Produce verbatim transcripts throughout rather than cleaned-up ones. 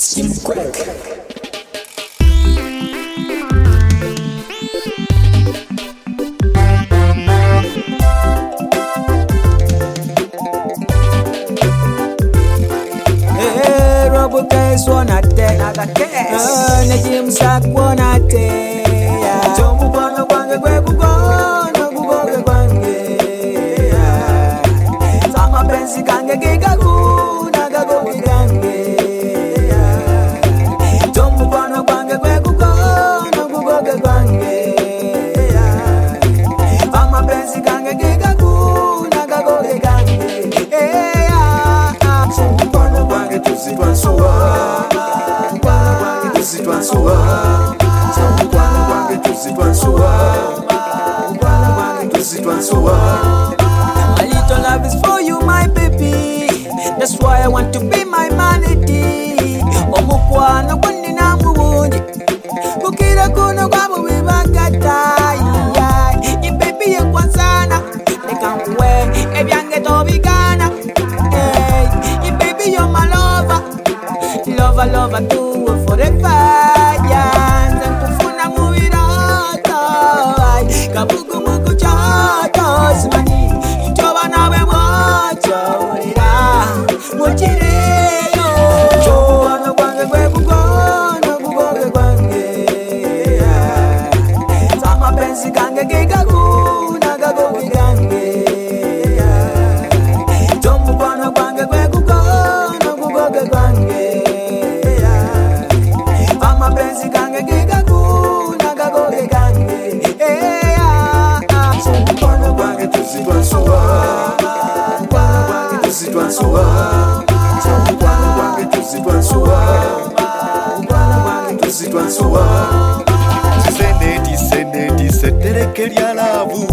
Sim Crack. Hey, Robo Case wanna take another case. Najim Sak wanna take. Tomu bono kwange kwe kugono kugoge kwange. Sama pensi kange gigagu nagago gigange. Tomu bono kwange kwe kugono kugoge kwange. Sama pensi kange gigagu nagago gigange. My little love is for you, my baby. That's why I want to be my malady. Omukwana kwani na mubundi. Kukira kuno kwabo bibagata. I baby ye kwansana. Nekankuwe ebyange tobigana. Hey, baby you're my lover. Lover, lover, do it forever. Yeah, nkufuna mubiroto. Kabugu mugu choto. Simani, choba nawe mocho. Urira, mochireo. Chobo kwange kwe kugono, kugoge kwange. Sama pensi kange gigagu, nagago gigange. Chobo kwange kwe kugono, kugoge kwange. Pensi kange gigagu nagagoge kange. Eh ah ah. Sompano kwange tusitwansuwa. Kwange tusitwansuwa. Sompano kwange tusitwansuwa. Kwange tusitwansuwa. Tiseneti seneti setereke lya lavu.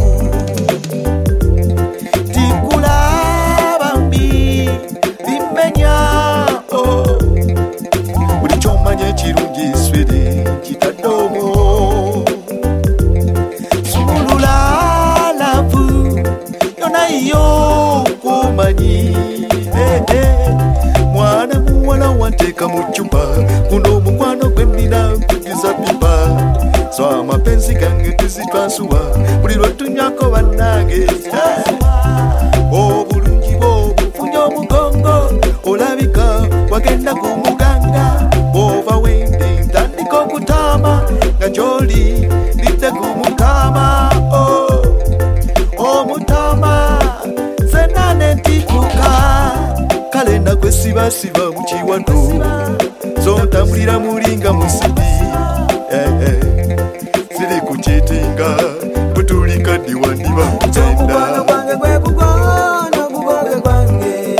Tikula bambi bimenya oh. Buli kyomanya ekirungi swere kitadomo. Sumulula lavu yona yo kumanyi. Hey, hey. Mwana muwala wanteka mu ccupa. Guno omukwano gwe nnina kugiza pipa. So amapenzi gange tuzitwansuwa. Buli lwe tunywako bannange. Hey. Obulungi bwo bufunye omugongo. Olabika wagenda ku muganga. Ova wende ntandika okutaama nga gy'oli lidde ku mutama. Oh, omutama senna ne ntikuka. Kale nagwe sibasiba mu kiwado. So ntambulira mulinga musibi. Eh, eh. Siri ku kyetinga butulika ddi wandiba mutenda. Kwange kwe kugono kugoge kwange.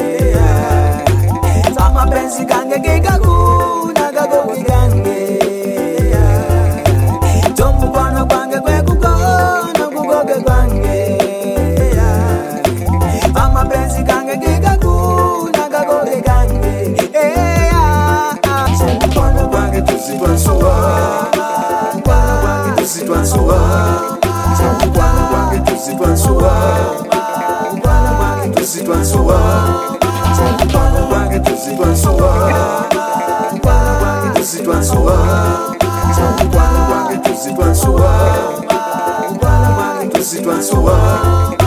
Sama pensi kange gigagu nagago gigange. Tomu bono kwange kwe kugono kugoge kwange. Sama pensi kange gigagu nagago gigange. Eh ah ah. Sompano kwange tusitwansuwa. Kwange tusitwansuwa. Sompano kwange tusitwansuwa. Kwange tusitwansuwa. Sompano kwange tusitwansuwa. Kwange tusitwansuwa. Sompano kwange tusitwansuwa. Kwange tusitwansuwa.